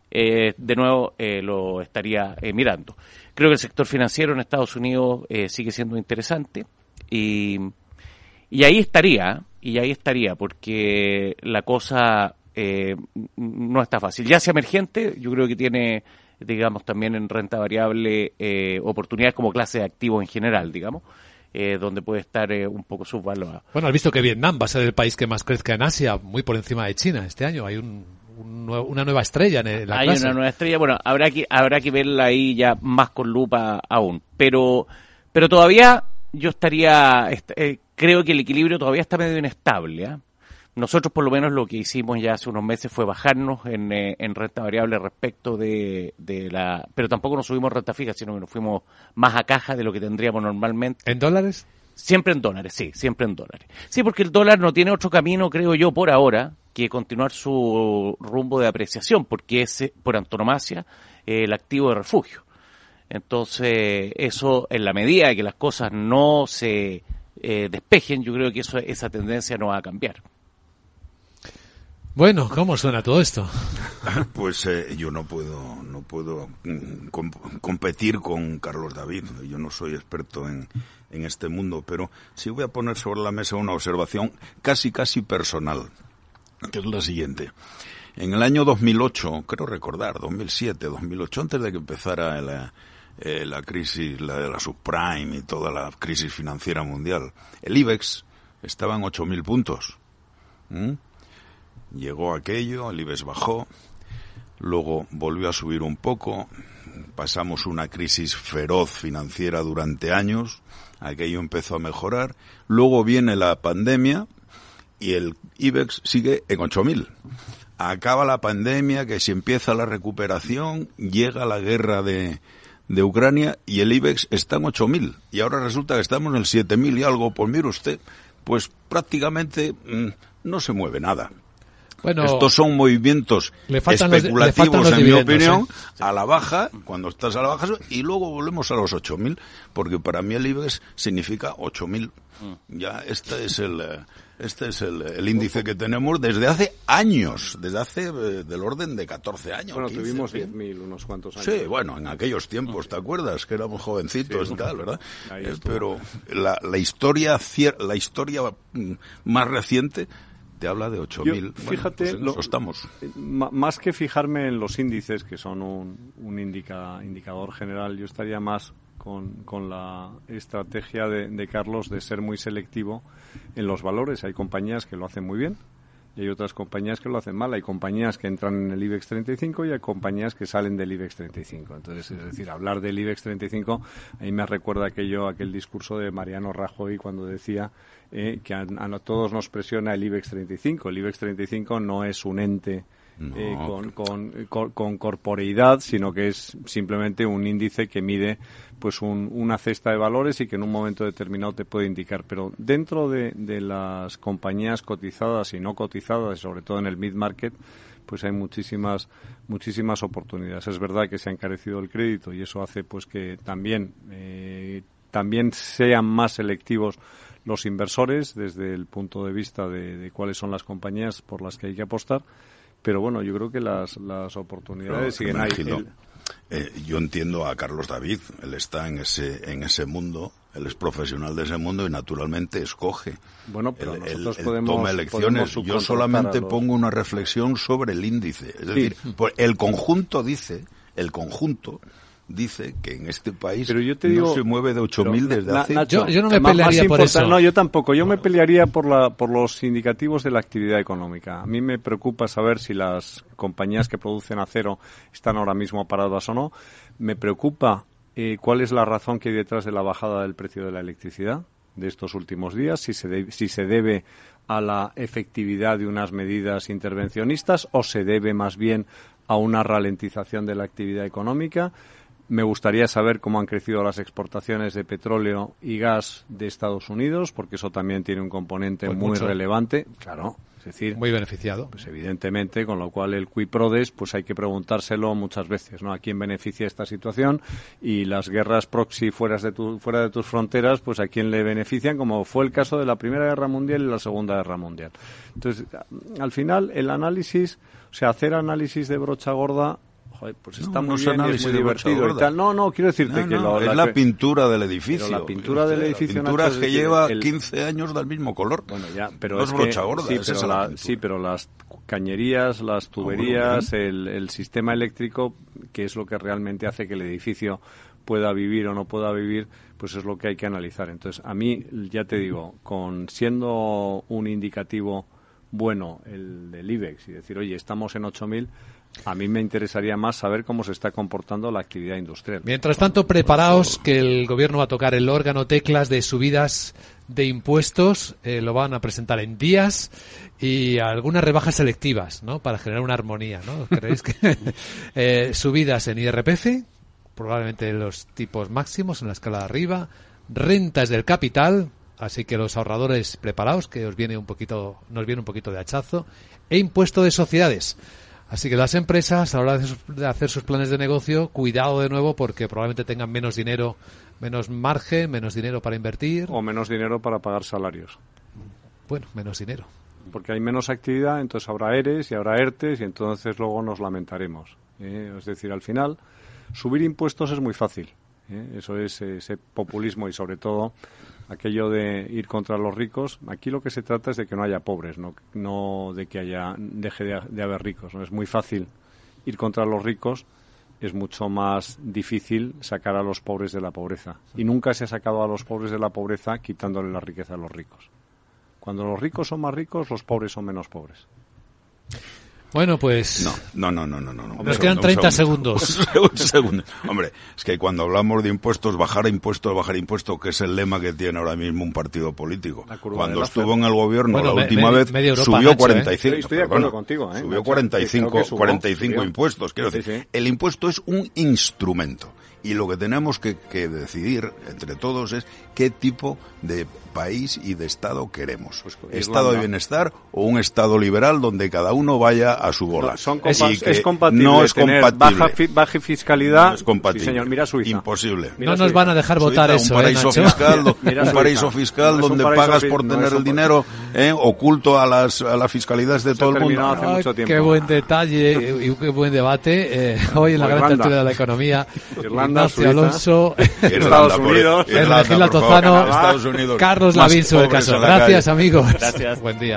de nuevo lo estaría mirando. Creo que el sector financiero en Estados Unidos sigue siendo interesante y ahí estaría porque la cosa no está fácil. Ya sea emergente, yo creo que tiene, digamos, también en renta variable oportunidades como clase de activos en general, digamos, donde puede estar un poco subvalorado. Bueno, has visto que Vietnam va a ser el país que más crezca en Asia, muy por encima de China este año. Hay una nueva estrella en la clase. Hay una nueva estrella, bueno, habrá que verla ahí ya más con lupa aún. Pero todavía yo creo que el equilibrio todavía está medio inestable, ¿eh? Nosotros por lo menos lo que hicimos ya hace unos meses fue bajarnos en renta variable respecto pero tampoco nos subimos renta fija, sino que nos fuimos más a caja de lo que tendríamos normalmente. ¿En dólares? Siempre en dólares, sí, siempre en dólares. Sí, porque el dólar no tiene otro camino, creo yo, por ahora, que continuar su rumbo de apreciación, porque es, por antonomasia, el activo de refugio. Entonces, eso, en la medida de que las cosas no se despejen, yo creo que esa tendencia no va a cambiar. Bueno, ¿cómo suena todo esto? Pues yo no puedo competir con Carlos David. Yo no soy experto en este mundo, pero sí voy a poner sobre la mesa una observación casi personal, que es la siguiente. En el año 2008, creo recordar, 2007, 2008, antes de que empezara la crisis, la de la subprime y toda la crisis financiera mundial, el IBEX estaba en 8.000 puntos. Llegó aquello, el IBEX bajó, luego volvió a subir un poco, pasamos una crisis feroz financiera durante años, aquello empezó a mejorar, luego viene la pandemia y el IBEX sigue en 8.000. Acaba la pandemia, que si empieza la recuperación, llega la guerra de Ucrania y el IBEX está en 8.000. Y ahora resulta que estamos en el 7.000 y algo. Pues mire usted, pues prácticamente no se mueve nada. Bueno, estos son movimientos especulativos, en mi opinión, a la baja, cuando estás a la baja, y luego volvemos a los 8.000, porque para mí el IBEX significa 8.000. Ya este es el índice que tenemos desde hace años, del orden de 14 años. Bueno, 15, tuvimos 10.000 unos cuantos años. Sí, bueno, en aquellos tiempos, ¿te acuerdas? Que éramos jovencitos y tal, ¿verdad? Pero la historia más reciente te habla de 8.000. Fíjate, pues estamos. Más que fijarme en los índices, que son un indicador general, yo estaría más con la estrategia de Carlos de ser muy selectivo en los valores. Hay compañías que lo hacen muy bien y hay otras compañías que lo hacen mal. Hay compañías que entran en el IBEX 35 y hay compañías que salen del IBEX 35. Entonces, es decir, hablar del IBEX 35, a mí me recuerda aquel discurso de Mariano Rajoy cuando decía que a todos nos presiona el IBEX 35. El IBEX 35 no es un ente con corporeidad, sino que es simplemente un índice que mide pues una cesta de valores y que en un momento determinado te puede indicar. Pero dentro de las compañías cotizadas y no cotizadas, sobre todo en el mid-market, pues hay muchísimas oportunidades. Es verdad que se ha encarecido el crédito y eso hace pues que también sean más selectivos los inversores desde el punto de vista de cuáles son las compañías por las que hay que apostar. Pero bueno, yo creo que las oportunidades siguen ahí. Yo entiendo a Carlos David, él está en ese mundo, él es profesional de ese mundo y naturalmente escoge. Bueno, pero nosotros toma elecciones. Yo solamente pongo una reflexión sobre el índice. Es decir, el conjunto dice que en este país no se mueve de 8.000 desde hace... Nacho, yo no me pelearía por eso. No, yo tampoco. Yo me pelearía por los indicativos de la actividad económica. A mí me preocupa saber si las compañías que producen acero están ahora mismo paradas o no. Me preocupa cuál es la razón que hay detrás de la bajada del precio de la electricidad de estos últimos días, si se debe a la efectividad de unas medidas intervencionistas o se debe más bien a una ralentización de la actividad económica. Me gustaría saber cómo han crecido las exportaciones de petróleo y gas de Estados Unidos, porque eso también tiene un componente muy relevante. Claro, es decir, muy beneficiado. Pues evidentemente, con lo cual el qui prodest, pues hay que preguntárselo muchas veces, ¿no? ¿A quién beneficia esta situación? Y las guerras proxy fuera de tus fronteras, pues a quién le benefician, como fue el caso de la Primera Guerra Mundial y la Segunda Guerra Mundial. Entonces, al final, el análisis, o sea, hacer análisis de brocha gorda, pues está muy bien, es muy divertido y tal. No, quiero decirte es la pintura del edificio. Pero la pintura del edificio, la pintura que lleva 15 años del mismo color. Bueno, ya, pero no es brocha gorda. Sí, pero las cañerías, las tuberías, el sistema eléctrico, que es lo que realmente hace que el edificio pueda vivir o no pueda vivir, pues es lo que hay que analizar. Entonces, a mí, ya te digo, siendo un indicativo bueno el del IBEX y decir, oye, estamos en 8.000, a mí me interesaría más saber cómo se está comportando la actividad industrial. Mientras tanto, preparaos que el gobierno va a tocar el órgano teclas de subidas de impuestos, lo van a presentar en días y algunas rebajas selectivas, ¿no? Para generar una armonía, ¿no? ¿Creéis que subidas en IRPF, probablemente los tipos máximos en la escala de arriba, rentas del capital, así que los ahorradores preparaos que nos viene un poquito de hachazo, e impuesto de sociedades. Así que las empresas, a la hora de hacer sus planes de negocio, cuidado de nuevo porque probablemente tengan menos dinero, menos margen, menos dinero para invertir. O menos dinero para pagar salarios. Bueno, menos dinero. Porque hay menos actividad, entonces habrá ERES y habrá ERTES y entonces luego nos lamentaremos. Es decir, al final, subir impuestos es muy fácil. Eso es ese populismo y sobre todo aquello de ir contra los ricos. Aquí lo que se trata es de que no haya pobres, no de que deje de haber ricos, ¿no? Es muy fácil ir contra los ricos, es mucho más difícil sacar a los pobres de la pobreza. Y nunca se ha sacado a los pobres de la pobreza quitándole la riqueza a los ricos. Cuando los ricos son más ricos, los pobres son menos pobres. Bueno, pues... No. Nos quedan 30 segundos. Un segundo. Hombre, es que cuando hablamos de impuestos, bajar impuestos, que es el lema que tiene ahora mismo un partido político. Cuando estuvo en el gobierno la última vez, subió 45. Estoy de acuerdo contigo, Subió 45 impuestos. Quiero decir, el impuesto es un instrumento. Y lo que tenemos que decidir entre todos es qué tipo de país y de Estado queremos. Pues, ¿Estado de bienestar o un Estado liberal donde cada uno vaya a su bola? No, es compatible. No es compatible. Baja fiscalidad. No es compatible. Sí, señor, mira Suiza. Imposible. No nos van a dejar votar Suiza, eso, un paraíso fiscal donde pagas por tener el dinero oculto a las fiscalidades de todo el mundo. Hace mucho tiempo. Qué buen detalle y qué buen debate. Hoy en la gran tertulia de la economía. Irlanda, Ignacio Alonso, Estados Unidos, Hermenegildo Tozano, Carlos Lavín sobre el caso. Gracias, amigos. Gracias. Buen día.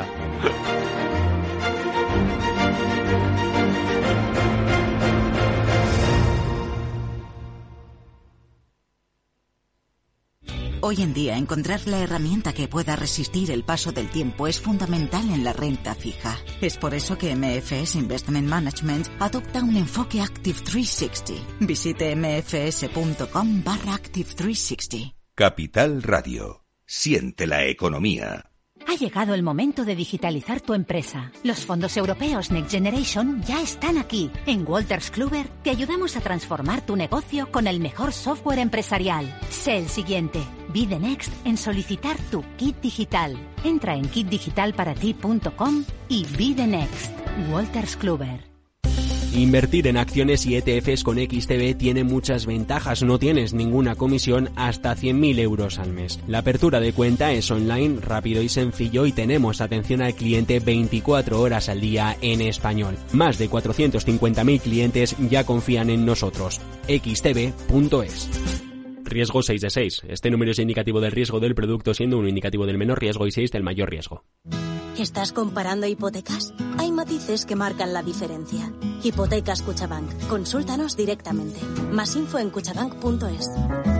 Hoy en día, encontrar la herramienta que pueda resistir el paso del tiempo es fundamental en la renta fija. Es por eso que MFS Investment Management adopta un enfoque Active 360. Visite mfs.com/Active 360. Capital Radio. Siente la economía. Ha llegado el momento de digitalizar tu empresa. Los fondos europeos Next Generation ya están aquí. En Wolters Kluwer te ayudamos a transformar tu negocio con el mejor software empresarial. Sé el siguiente. Be the next en solicitar tu kit digital. Entra en kitdigitalparati.com y be the next. Wolters Kluwer. Invertir en acciones y ETFs con XTB tiene muchas ventajas. No tienes ninguna comisión hasta 100.000 euros al mes. La apertura de cuenta es online, rápido y sencillo y tenemos atención al cliente 24 horas al día en español. Más de 450.000 clientes ya confían en nosotros. xtb.es. Riesgo 6 de 6. Este número es indicativo del riesgo del producto, siendo 1 indicativo del menor riesgo y 6 del mayor riesgo. ¿Estás comparando hipotecas? Hay matices que marcan la diferencia. Hipotecas Cuchabank. Consúltanos directamente. Más info en cuchabank.es.